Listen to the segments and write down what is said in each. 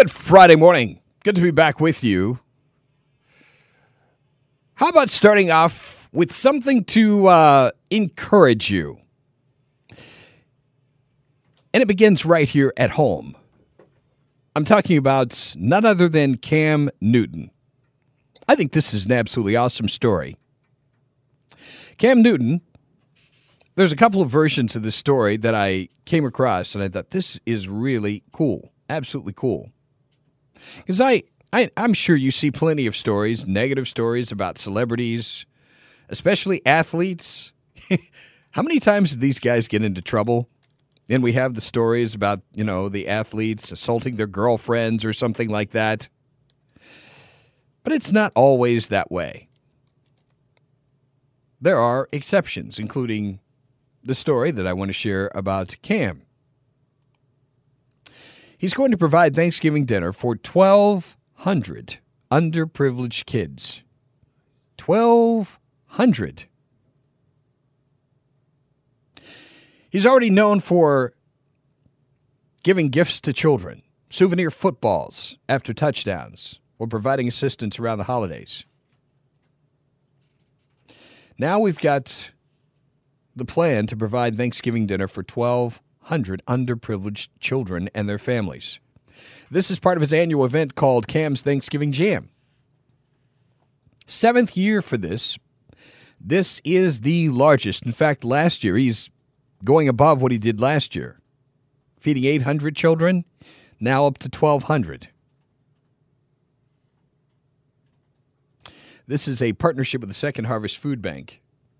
Good Friday morning. Good to be back with you. How about starting off with something to encourage you? And it begins right here at home. I'm talking about none other than Cam Newton. I think this is an absolutely awesome story. Cam Newton, there's a couple of versions of this story that I came across, and I thought this is really cool, absolutely cool. Because I'm sure you see plenty of stories, negative stories about celebrities, especially athletes. How many times did these guys get into trouble? And we have the stories about, the athletes assaulting their girlfriends or something like that. But it's not always that way. There are exceptions, including the story that I want to share about Cam. He's going to provide Thanksgiving dinner for 1,200 underprivileged kids. 1,200. He's already known for giving gifts to children, souvenir footballs after touchdowns, or providing assistance around the holidays. Now we've got the plan to provide Thanksgiving dinner for 1,200 underprivileged children and their families. This is part of his annual event called Cam's Thanksgiving Jam. 7th year for this. This is the largest. In fact, last year he's going above what he did last year. Feeding 800 children, now up to 1,200. This is a partnership with the Second Harvest Food Bank.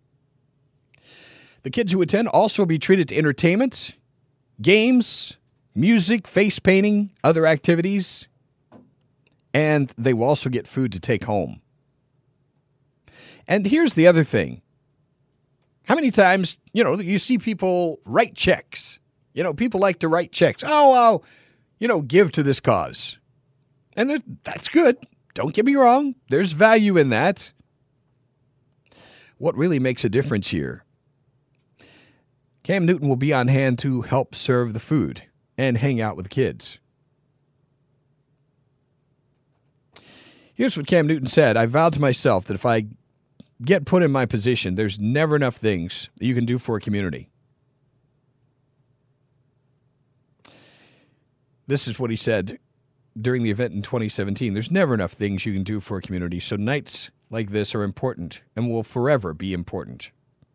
The kids who attend also will be treated to entertainment, games, music, face painting, other activities, and they will also get food to take home. And here's the other thing. How many times, you see people write checks? People like to write checks. Give to this cause. And that's good. Don't get me wrong. There's value in that. What really makes a difference here? Cam Newton will be on hand to help serve the food and hang out with kids. Here's what Cam Newton said. I vowed to myself that if I get put in my position, there's never enough things that you can do for a community. This is what he said during the event in 2017. There's never enough things you can do for a community, so nights like this are important and will forever be important.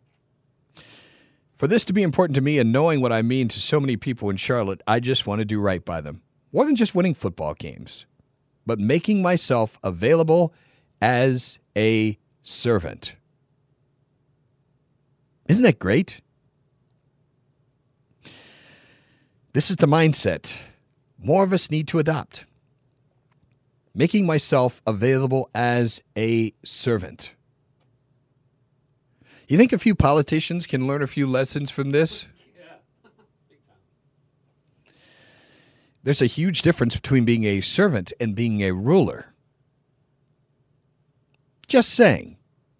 For this to be important to me and knowing what I mean to so many people in Charlotte, I just want to do right by them. More than just winning football games, but making myself available as a servant. Isn't that great? This is the mindset more of us need to adopt. Making myself available as a servant. You think a few politicians can learn a few lessons from this? Yeah, big time. There's a huge difference between being a servant and being a ruler. Just saying.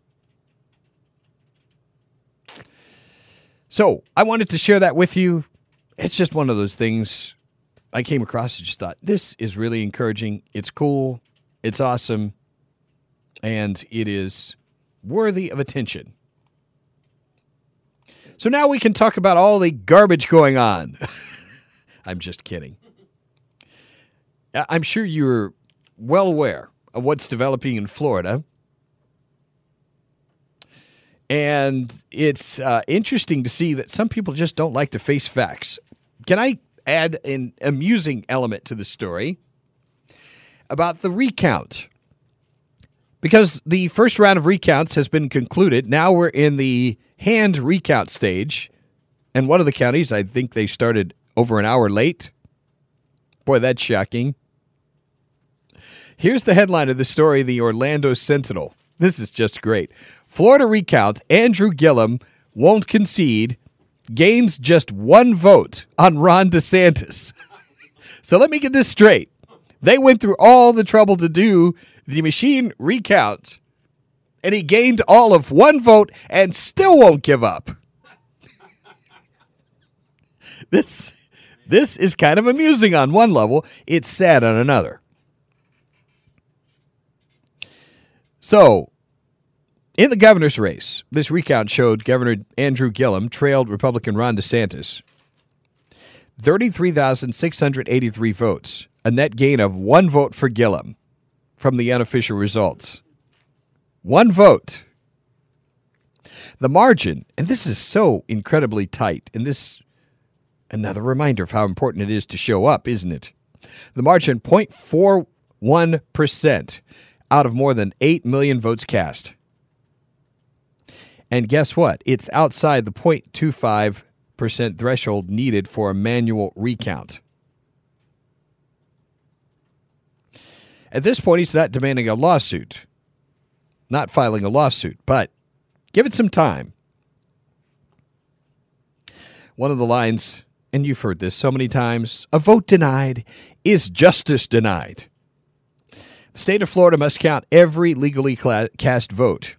So, I wanted to share that with you. It's just one of those things I came across and just thought, this is really encouraging. It's cool. It's awesome. And it is worthy of attention. So now we can talk about all the garbage going on. I'm just kidding. I'm sure you're well aware of what's developing in Florida. And it's interesting to see that some people just don't like to face facts. Can I add an amusing element to the story about the recount? Because the first round of recounts has been concluded. Now we're in the hand recount stage. And one of the counties, I think they started over an hour late. Boy, that's shocking. Here's the headline of the story, the Orlando Sentinel. This is just great. Florida recount, Andrew Gillum won't concede, gains just one vote on Ron DeSantis. So let me get this straight. They went through all the trouble to do the machine recount, and he gained all of one vote and still won't give up. This This is kind of amusing on one level. It's sad on another. So, in the governor's race, this recount showed Governor Andrew Gillum trailed Republican Ron DeSantis 33,683 votes, a net gain of 1 vote for Gillum from the unofficial results. 1 vote. The margin, and this is so incredibly tight, and this, another reminder of how important it is to show up, isn't it? The margin, 0.41% out of more than 8 million votes cast. And guess what? It's outside the 0.25% threshold needed for a manual recount. At this point, he's not demanding a lawsuit, not filing a lawsuit, but give it some time. One of the lines, and you've heard this so many times, a vote denied is justice denied. The state of Florida must count every legally cast vote.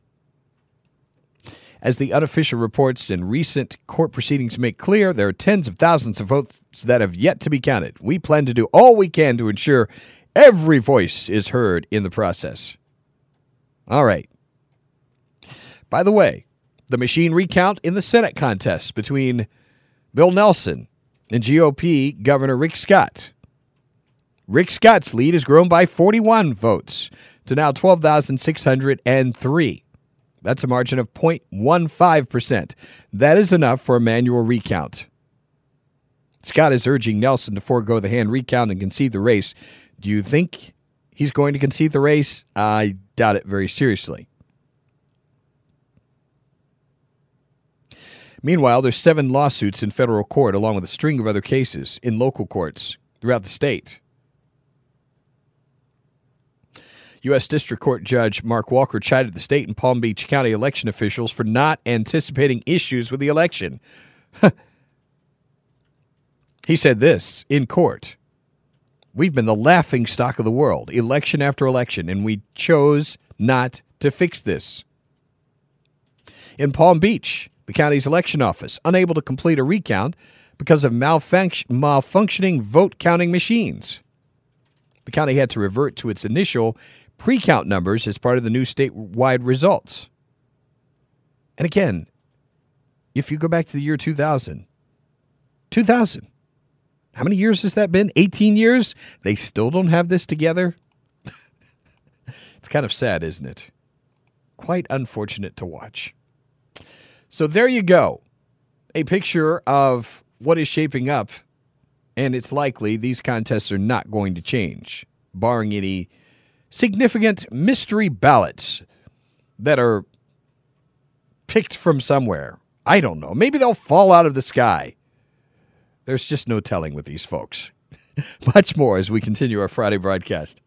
As the unofficial reports in recent court proceedings make clear, there are tens of thousands of votes that have yet to be counted. We plan to do all we can to ensure every voice is heard in the process. All right. By the way, the machine recount in the Senate contest between Bill Nelson and GOP Governor Rick Scott. Rick Scott's lead has grown by 41 votes to now 12,603. That's a margin of 0.15%. That is enough for a manual recount. Scott is urging Nelson to forego the hand recount and concede the race. Do you think he's going to concede the race? I doubt it very seriously. Meanwhile, there's 7 lawsuits in federal court, along with a string of other cases in local courts throughout the state. U.S. District Court Judge Mark Walker chided the state and Palm Beach County election officials for not anticipating issues with the election. He said this in court: "We've been the laughingstock of the world, election after election, and we chose not to fix this." In Palm Beach, the county's election office unable to complete a recount because of malfunctioning vote-counting machines. The county had to revert to its initial pre-count numbers as part of the new statewide results. And again, if you go back to the year 2000, how many years has that been? 18 years? They still don't have this together? It's kind of sad, isn't it? Quite unfortunate to watch. So there you go. A picture of what is shaping up, and it's likely these contests are not going to change, barring any significant mystery ballots that are picked from somewhere. I don't know. Maybe they'll fall out of the sky. There's just no telling with these folks. Much more as we continue our Friday broadcast.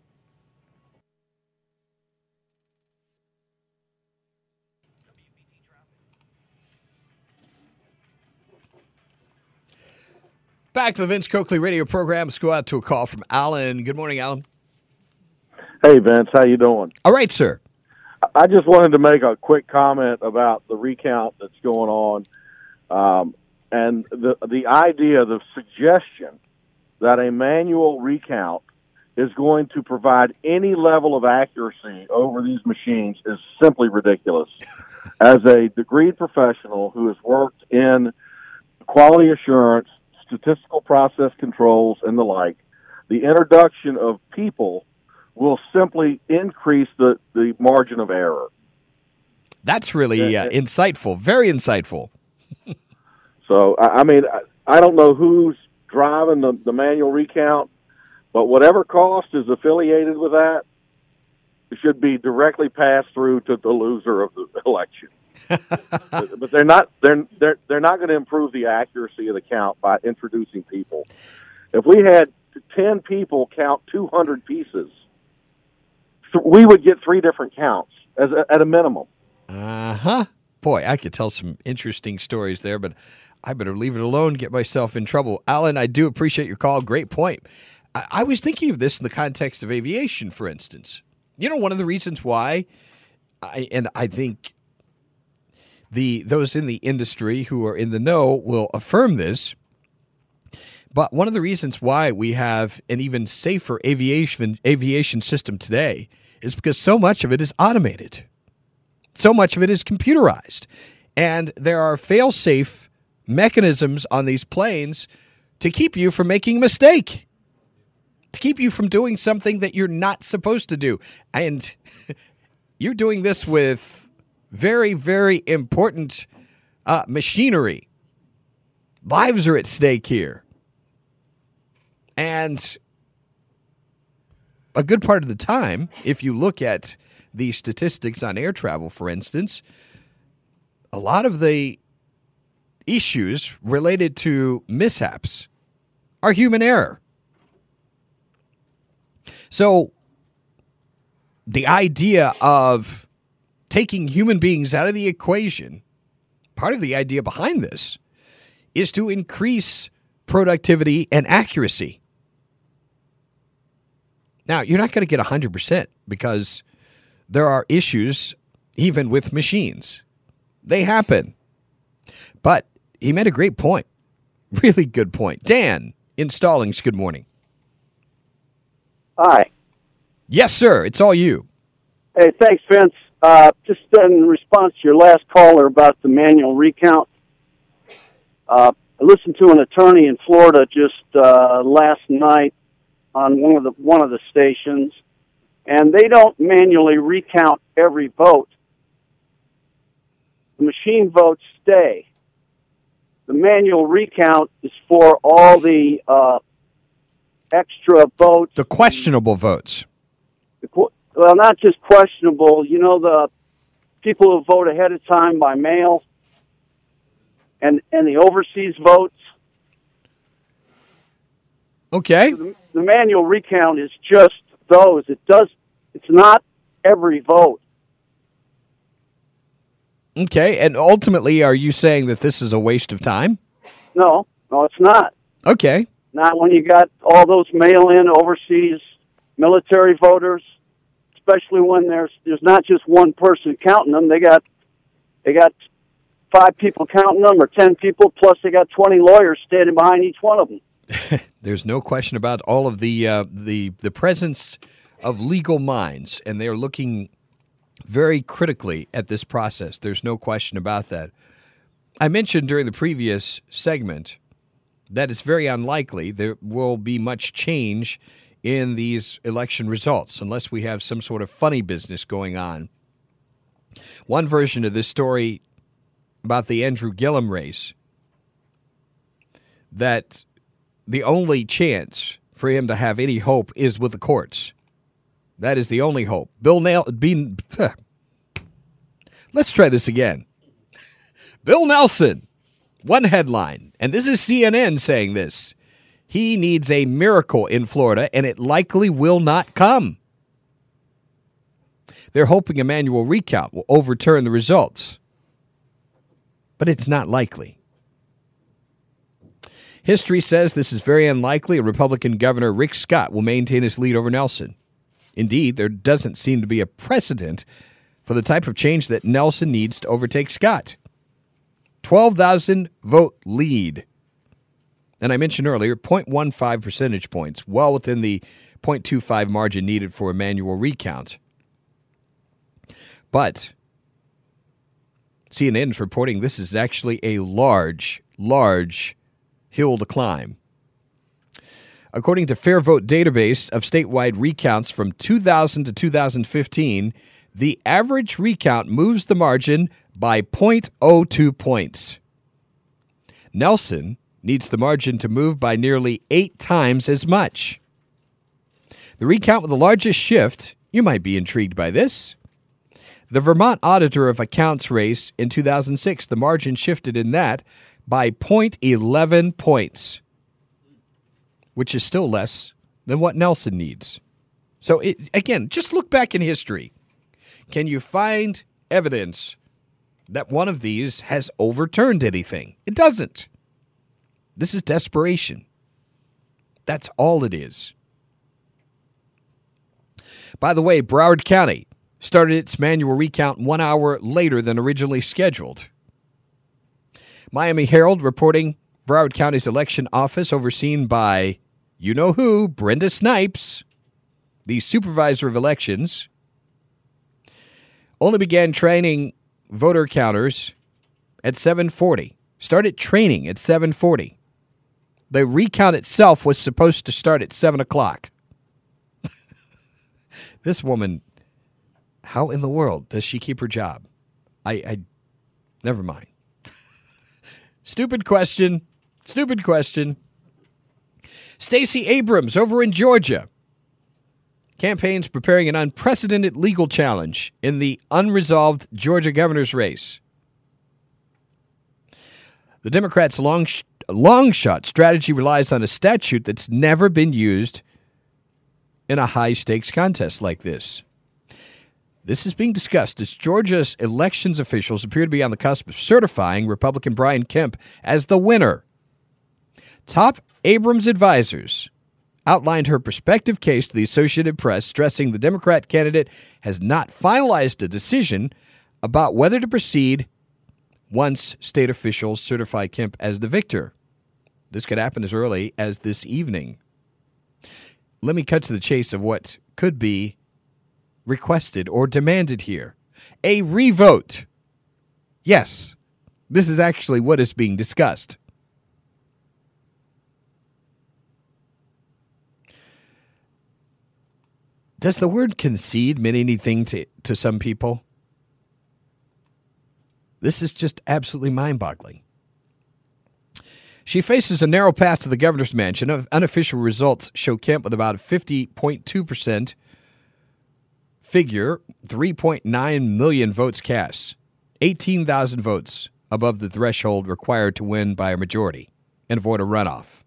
Back to the Vince Coakley radio program. Let's go out to a call from Alan. Good morning, Alan. Hey, Vince. How you doing? All right, sir. I just wanted to make a quick comment about the recount that's going on, and the idea, the suggestion that a manual recount is going to provide any level of accuracy over these machines is simply ridiculous. As a degreed professional who has worked in quality assurance, statistical process controls, and the like, the introduction of people will simply increase the margin of error. That's really insightful, very insightful. So, I mean, I don't know who's driving the manual recount, but whatever cost is affiliated with that should be directly passed through to the loser of the election. But they're not going to improve the accuracy of the count by introducing people. If we had 10 people count 200 pieces, we would get 3 different counts at a minimum. Boy, I could tell some interesting stories there, but I better leave it alone, get myself in trouble. Alan, I do appreciate your call. Great point. I was thinking of this in the context of aviation, for instance. You know, one of the reasons why, I think those in the industry who are in the know will affirm this, But one of the reasons why we have an even safer aviation system today is because so much of it is automated. So much of it is computerized. And there are fail-safe mechanisms on these planes to keep you from making a mistake, to keep you from doing something that you're not supposed to do. And you're doing this with very, very important machinery. Lives are at stake here. And a good part of the time, if you look at the statistics on air travel, for instance, a lot of the issues related to mishaps are human error. So the idea of taking human beings out of the equation, part of the idea behind this is to increase productivity and accuracy. Now, you're not going to get 100% because there are issues even with machines. They happen. But he made a great point. Really good point. Dan in Stallings, good morning. Hi. Yes, sir. It's all you. Hey, thanks, Vince. Just in response to your last caller about the manual recount, I listened to an attorney in Florida just last night on one of the stations, and they don't manually recount every vote. The machine votes stay. The manual recount is for all the extra votes. The questionable votes. Well, not just questionable. You know, the people who vote ahead of time by mail and the overseas votes. Okay. The manual recount is just those. It's not every vote. Okay. And ultimately, are you saying that this is a waste of time? No, it's not. Okay. Not when you got all those mail-in overseas military voters, especially when there's not just one person counting them. They got 5 people counting them or 10 people, plus they got 20 lawyers standing behind each one of them. There's no question about all of the presence of legal minds, and they are looking very critically at this process. There's no question about that. I mentioned during the previous segment that it's very unlikely there will be much change in these election results unless we have some sort of funny business going on. One version of this story about the Andrew Gillum race, that the only chance for him to have any hope is with the courts. That is the only hope. Let's try this again. Bill Nelson, one headline, and this is CNN saying this. He needs a miracle in Florida, and it likely will not come. They're hoping a manual recount will overturn the results, but it's not likely. History says this is very unlikely. Republican Governor Rick Scott will maintain his lead over Nelson. Indeed, there doesn't seem to be a precedent for the type of change that Nelson needs to overtake Scott. 12,000 vote lead. And I mentioned earlier, 0.15 percentage points, well within the 0.25 margin needed for a manual recount. But CNN is reporting this is actually a large hill to climb. According to Fair Vote database of statewide recounts from 2000 to 2015, the average recount moves the margin by 0.02 points. Nelson needs the margin to move by nearly 8 times as much. The recount with the largest shift, you might be intrigued by this. The Vermont Auditor of Accounts race in 2006, the margin shifted in that by 0.11 points, which is still less than what Nelson needs. So, again, just look back in history. Can you find evidence that one of these has overturned anything? It doesn't. This is desperation. That's all it is. By the way, Broward County started its manual recount 1 hour later than originally scheduled. Miami Herald reporting Broward County's election office, overseen by you-know-who, Brenda Snipes, the supervisor of elections, only began training voter counters at 7:40. Started training at 7:40. The recount itself was supposed to start at 7 o'clock. This woman, how in the world does she keep her job? I never mind. Stupid question. Stacey Abrams over in Georgia. Campaign's preparing an unprecedented legal challenge in the unresolved Georgia governor's race. The Democrats' long shot strategy relies on a statute that's never been used in a high-stakes contest like this. This is being discussed as Georgia's elections officials appear to be on the cusp of certifying Republican Brian Kemp as the winner. Top Abrams advisors outlined her prospective case to the Associated Press, stressing the Democrat candidate has not finalized a decision about whether to proceed once state officials certify Kemp as the victor. This could happen as early as this evening. Let me cut to the chase of what could be requested or demanded here. A revote. Yes, this is actually what is being discussed. Does the word concede mean anything to some people? This is just absolutely mind-boggling. She faces a narrow path to the governor's mansion. Unofficial results show Kemp with about a 50.2% figure, 3.9 million votes cast, 18,000 votes above the threshold required to win by a majority and avoid a runoff.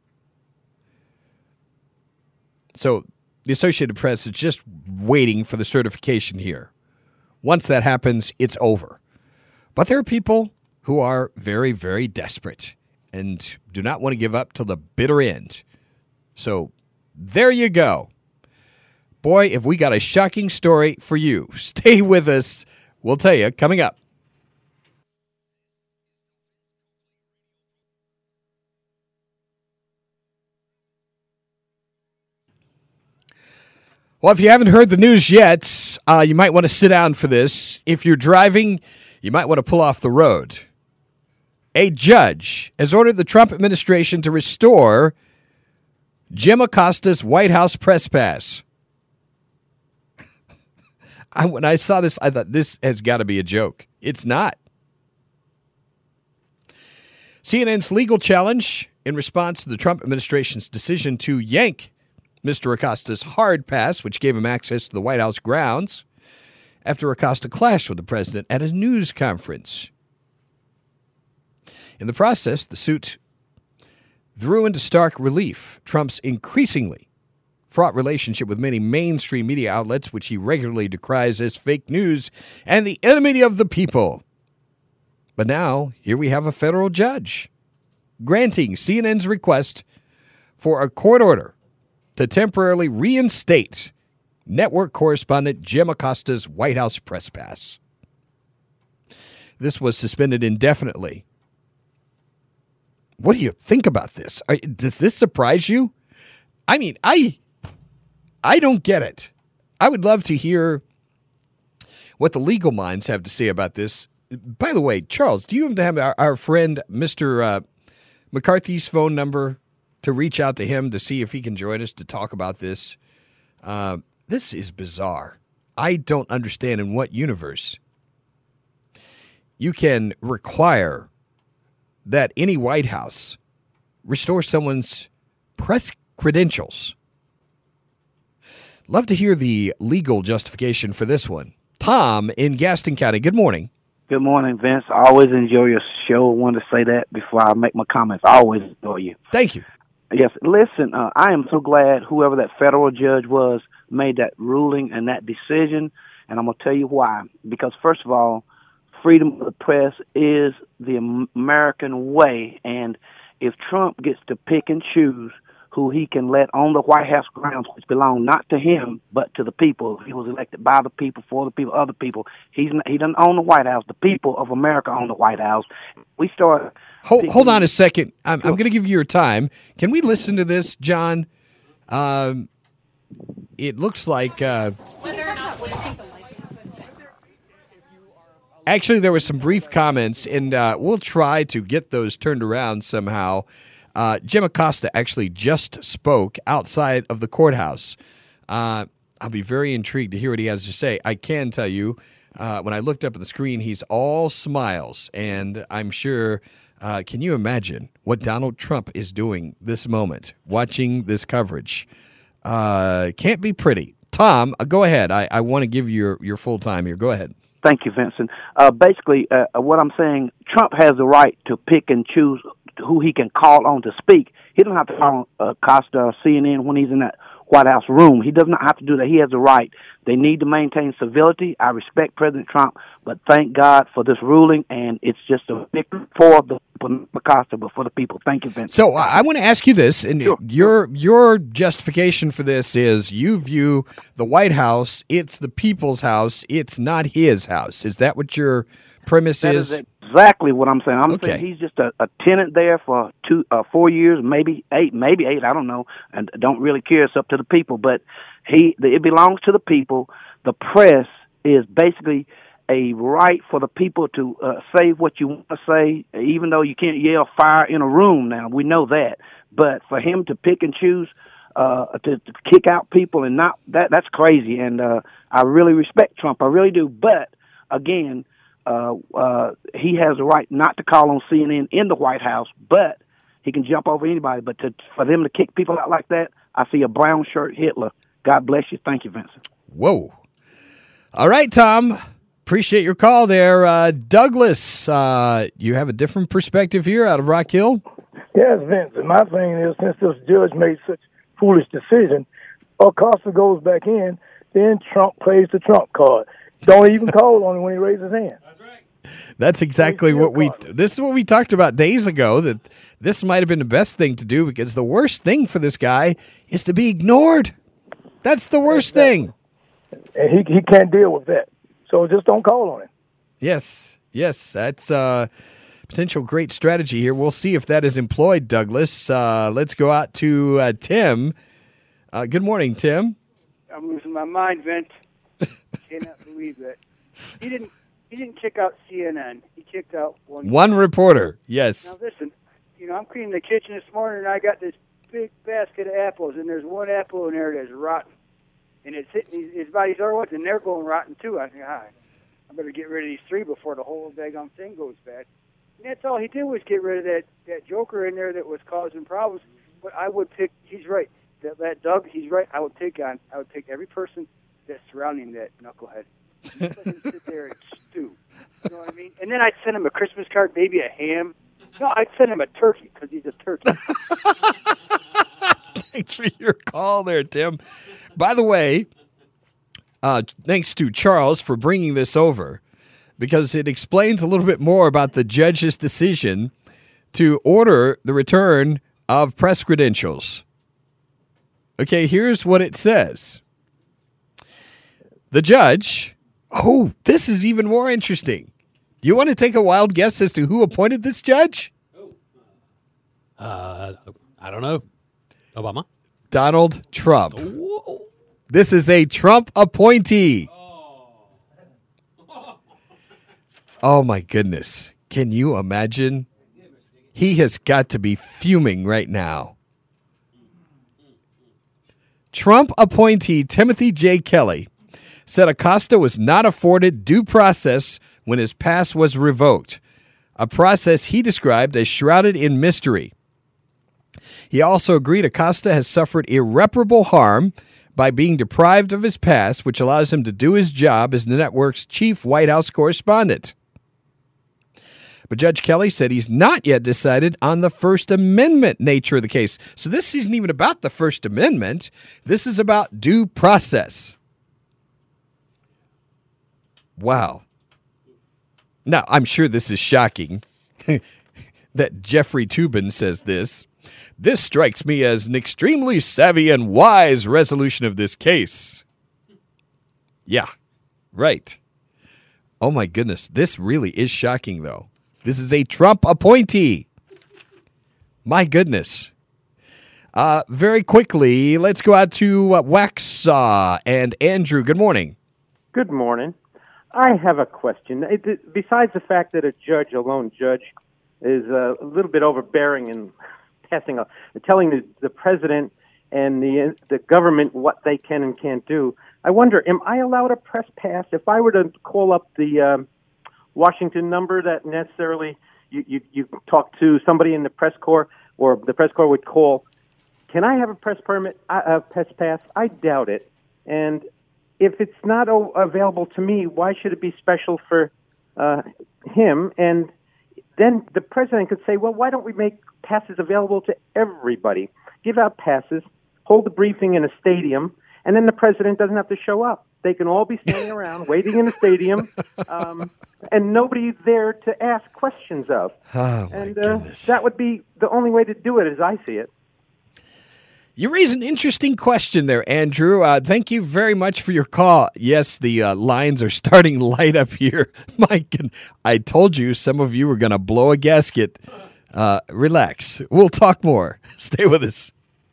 So the Associated Press is just waiting for the certification here. Once that happens, it's over. But there are people who are very, very desperate and do not want to give up till the bitter end. So there you go. Boy, if we got a shocking story for you. Stay with us. We'll tell you coming up. Well, if you haven't heard the news yet, you might want to sit down for this. If you're driving, you might want to pull off the road. A judge has ordered the Trump administration to restore Jim Acosta's White House press pass. When I saw this, I thought this has got to be a joke. It's not. CNN's legal challenge in response to the Trump administration's decision to yank Mr. Acosta's hard pass, which gave him access to the White House grounds, after Acosta clashed with the president at a news conference. In the process, the suit threw into stark relief Trump's increasingly fraught relationship with many mainstream media outlets, which he regularly decries as fake news and the enemy of the people. But now, here we have a federal judge granting CNN's request for a court order to temporarily reinstate network correspondent Jim Acosta's White House press pass. This was suspended indefinitely. What do you think about this? Does this surprise you? I mean, I don't get it. I would love to hear what the legal minds have to say about this. By the way, Charles, do you have our friend Mr. McCarthy's phone number to reach out to him to see if he can join us to talk about this? This is bizarre. I don't understand in what universe you can require that any White House restore someone's press credentials. Love to hear the legal justification for this one. Tom in Gaston County, good morning. Good morning, Vince. I always enjoy your show. I wanted to say that before I make my comments. I always enjoy you. Thank you. Yes, listen, I am so glad whoever that federal judge was made that ruling and that decision, and I'm going to tell you why. Because, first of all, freedom of the press is the American way, and if Trump gets to pick and choose who he can let on the White House grounds, which belong not to him, but to the people. He was elected by the people, for the people, other people. He doesn't own the White House. The people of America own the White House. We start. Hold on a second. I'm going to give you your time. Can we listen to this, John? It looks like. Actually, there were some brief comments, and we'll try to get those turned around somehow. Jim Acosta actually just spoke outside of the courthouse. I'll be very intrigued to hear what he has to say. I can tell you, when I looked up at the screen, he's all smiles, and I'm sure, can you imagine what Donald Trump is doing this moment, watching this coverage? Can't be pretty. Tom, go ahead. I want to give you your full time here. Go ahead. Thank you, Vincent. Basically, what I'm saying, Trump has the right to pick and choose who he can call on to speak. He doesn't have to call on Costa or CNN when he's in that White House room. He does not have to do that. He has the right. They need to maintain civility. I respect President Trump, but thank God for this ruling, and it's just a victory for the Acosta, but for the people. Thank you, Vincent. So I want to ask you this, and Sure. your justification for this is you view the White House, it's the people's house, it's not his house. Is that what your premise That is? is exactly what I'm saying. I'm Okay. saying he's just a tenant there for 4 years, maybe eight. I don't know, and don't really care. It's up to the people. But it belongs to the people. The press is basically a right for the people to say what you want to say, even though you can't yell fire in a room. Now we know that, but for him to pick and choose to kick out people and not that's crazy. And I really respect Trump. I really do. But again. He has the right not to call on CNN in the White House, but he can jump over anybody. But for them to kick people out like that, I see a brown shirt Hitler. God bless you. Thank you, Vincent. Whoa. All right, Tom. Appreciate your call there. Douglas, you have a different perspective here out of Rock Hill? Yes, Vince. And my thing is, since this judge made such foolish decision, Acosta goes back in, then Trump plays the Trump card. Don't even call on him when he raises his hand. That's exactly this is what we talked about days ago, that this might have been the best thing to do, because the worst thing for this guy is to be ignored. That's the worst thing. And he can't deal with that. So just don't call on him. Yes, that's a potential great strategy here. We'll see if that is employed, Douglas. Let's go out to Tim. Good morning, Tim. I'm losing my mind, Vince. Cannot believe that. He didn't kick out CNN. He kicked out one reporter. Yes. Now listen, I'm cleaning the kitchen this morning, and I got this big basket of apples, and there's one apple in there that's rotten, and it's hitting his body's other ones, and they're going rotten too. I think, I better get rid of these 3 before the whole daggone thing goes bad. And that's all he did was get rid of that joker in there that was causing problems. But I would pick. He's right. That Doug. He's right. I would pick every person that's surrounding that knucklehead. Let him sit there and stew. You know what I mean? And then I'd send him a Christmas card, maybe a ham. No, I'd send him a turkey because he's a turkey. Thanks for your call there, Tim. By the way, thanks to Charles for bringing this over, because it explains a little bit more about the judge's decision to order the return of press credentials. Okay, here's what it says. The judge, this is even more interesting. You want to take a wild guess as to who appointed this judge? I don't know. Obama? Donald Trump. This is a Trump appointee. Oh, my goodness. Can you imagine? He has got to be fuming right now. Trump appointee Timothy J. Kelly said Acosta was not afforded due process when his pass was revoked, a process he described as shrouded in mystery. He also agreed Acosta has suffered irreparable harm by being deprived of his pass, which allows him to do his job as the network's chief White House correspondent. But Judge Kelly said he's not yet decided on the First Amendment nature of the case. So this isn't even about the First Amendment. This is about due process. Wow. Now, I'm sure this is shocking that Jeffrey Toobin says this. This strikes me as an extremely savvy and wise resolution of this case. Yeah, right. Oh, my goodness. This really is shocking, though. This is a Trump appointee. My goodness. Very quickly, let's go out to Waxhaw and Andrew. Good morning. Good morning. I have a question. Besides the fact that a lone judge, is a little bit overbearing in telling the president and the government what they can and can't do, I wonder, am I allowed a press pass if I were to call up the Washington number that necessarily you talk to somebody in the press corps, or the press corps would call? Can I have a press pass? I doubt it. And if it's not available to me, why should it be special for him? And then the president could say, well, why don't we make passes available to everybody? Give out passes, hold the briefing in a stadium, and then the president doesn't have to show up. They can all be standing around waiting in the stadium, and nobody there to ask questions of. Oh, my goodness. That would be the only way to do it as I see it. You raise an interesting question there, Andrew. Thank you very much for your call. Yes, the lines are starting to light up here. Mike, I told you some of you were going to blow a gasket. Relax. We'll talk more. Stay with us.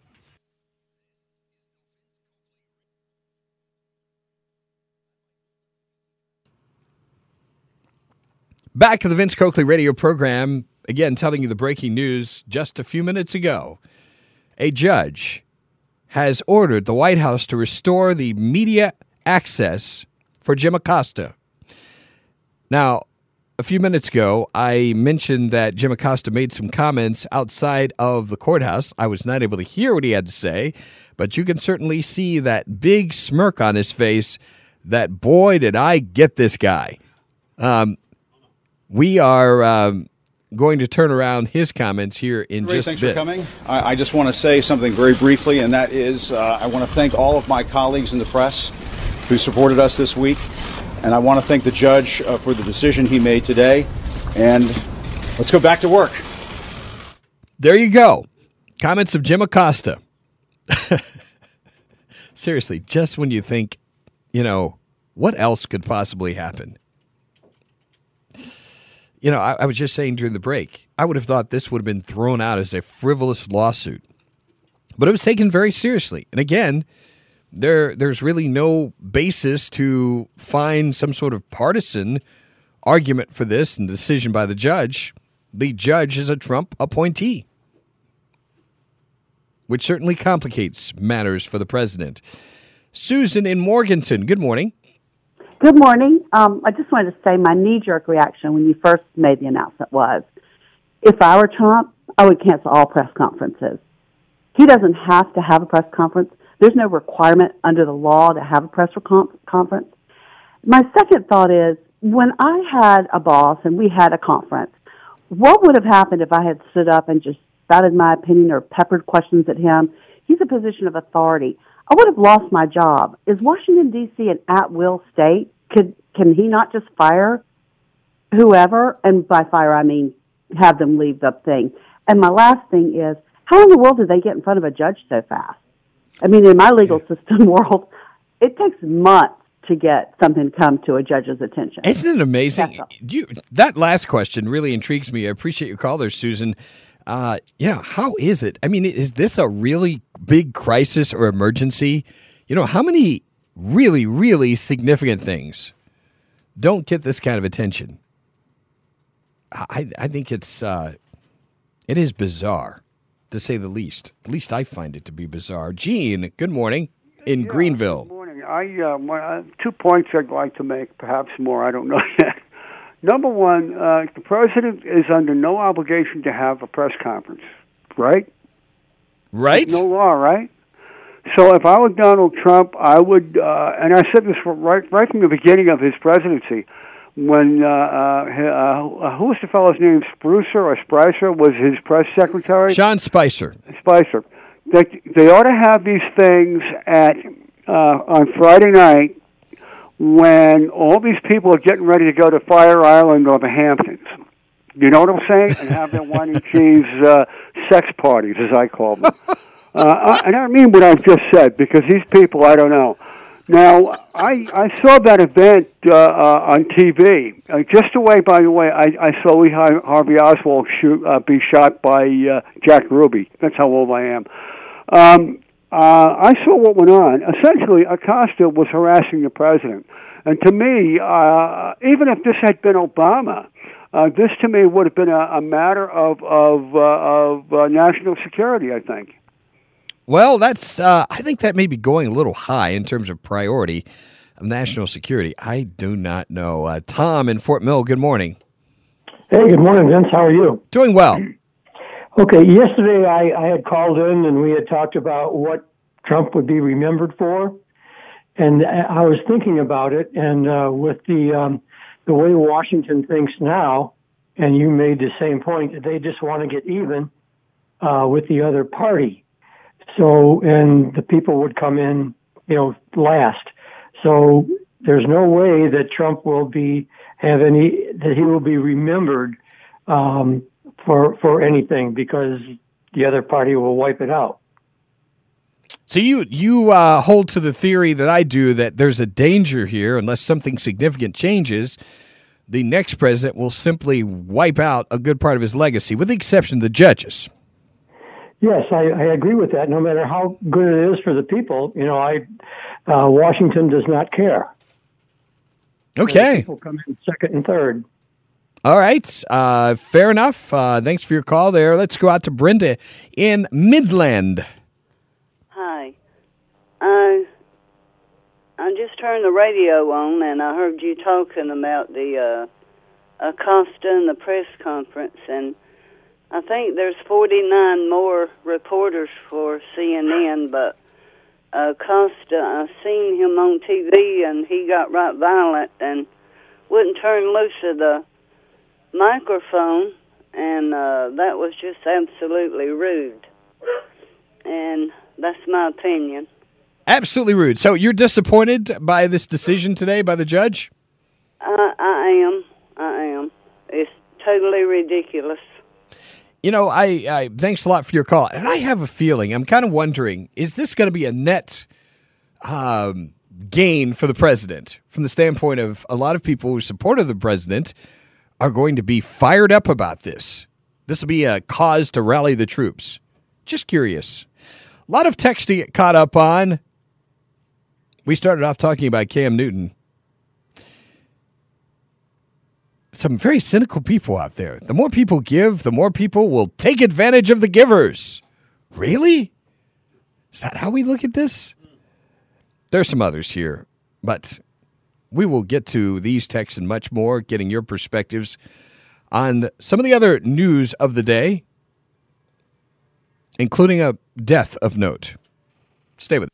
Back to the Vince Coakley radio program. Again, telling you the breaking news just a few minutes ago. A judge has ordered the White House to restore the media access for Jim Acosta. Now, a few minutes ago, I mentioned that Jim Acosta made some comments outside of the courthouse. I was not able to hear what he had to say, but you can certainly see that big smirk on his face that, boy, did I get this guy. We are going to turn around his comments here in just a bit. Thanks for coming. I just want to say something very briefly, and that is I want to thank all of my colleagues in the press who supported us this week, and I want to thank the judge for the decision he made today, and let's go back to work. There you go. Comments of Jim Acosta. Seriously, just when you think, what else could possibly happen? I was just saying during the break, I would have thought this would have been thrown out as a frivolous lawsuit. But it was taken very seriously. And again, there's really no basis to find some sort of partisan argument for this and decision by the judge. The judge is a Trump appointee, which certainly complicates matters for the president. Susan in Morganton, good morning. Good morning. I just wanted to say my knee-jerk reaction when you first made the announcement was, if I were Trump, I would cancel all press conferences. He doesn't have to have a press conference. There's no requirement under the law to have a press conference. My second thought is, when I had a boss and we had a conference, what would have happened if I had stood up and just spouted my opinion or peppered questions at him? He's a position of authority. I would have lost my job. Is Washington, D.C. an at-will state? Can he not just fire whoever? And by fire, I mean have them leave the thing. And my last thing is, how in the world did they get in front of a judge so fast? I mean, in my legal system world, it takes months to get something to come to a judge's attention. Isn't it amazing? That last question really intrigues me. I appreciate your call there, Susan. How is it? I mean, is this a really big crisis or emergency? How many really, really significant things don't get this kind of attention? I think it is bizarre, to say the least. At least I find it to be bizarre. Gene, good morning in Greenville. Good morning. I 2 points I'd like to make, perhaps more. I don't know yet. Number one, the president is under no obligation to have a press conference, right? Right. There's no law, right? So if I were Donald Trump, I would, and I said this right from the beginning of his presidency, when, who was the fellow's name, Spicer was his press secretary? Sean Spicer. They ought to have these things on Friday night, when all these people are getting ready to go to Fire Island or the Hamptons. You know what I'm saying? And have their wine and cheese sex parties, as I call them. And I mean what I've just said, because these people, I don't know. Now, I saw that event on TV. Just away, by the way, I saw Lee Harvey Oswald be shot by Jack Ruby. That's how old I am. I saw what went on. Essentially, Acosta was harassing the president. And to me, even if this had been Obama, this to me would have been a matter of national security, I think. Well, that's. I think that may be going a little high in terms of priority of national security. I do not know. Tom in Fort Mill, good morning. Hey, good morning, Vince. How are you? Doing well. Okay, yesterday I had called in and we had talked about what Trump would be remembered for, and I was thinking about it, and with the way Washington thinks now, and you made the same point, they just want to get even with the other party. So, and the people would come in, last. So there's no way that Trump will that he will be remembered for anything, because the other party will wipe it out. So you hold to the theory that I do, that there's a danger here, unless something significant changes, the next president will simply wipe out a good part of his legacy, with the exception of the judges. Yes, I agree with that. No matter how good it is for the people, Washington does not care. Okay. People come in second and third. All right. Fair enough. Thanks for your call there. Let's go out to Brenda in Midland. Hi. I just turned the radio on, and I heard you talking about the Acosta and the press conference, and I think there's 49 more reporters for CNN, but Acosta, I seen him on TV, and he got right violent and wouldn't turn loose of the microphone, and that was just absolutely rude. And that's my opinion. Absolutely rude. So you're disappointed by this decision today by the judge? I am. It's totally ridiculous. I thanks a lot for your call. And I have a feeling, I'm kind of wondering, is this going to be a net gain for the president, from the standpoint of a lot of people who supported the president are going to be fired up about this. This will be a cause to rally the troops. Just curious. A lot of text to get caught up on. We started off talking about Cam Newton. Some very cynical people out there. The more people give, the more people will take advantage of the givers. Really? Is that how we look at this? There's some others here, but we will get to these texts and much more, getting your perspectives on some of the other news of the day, including a death of note. Stay with us.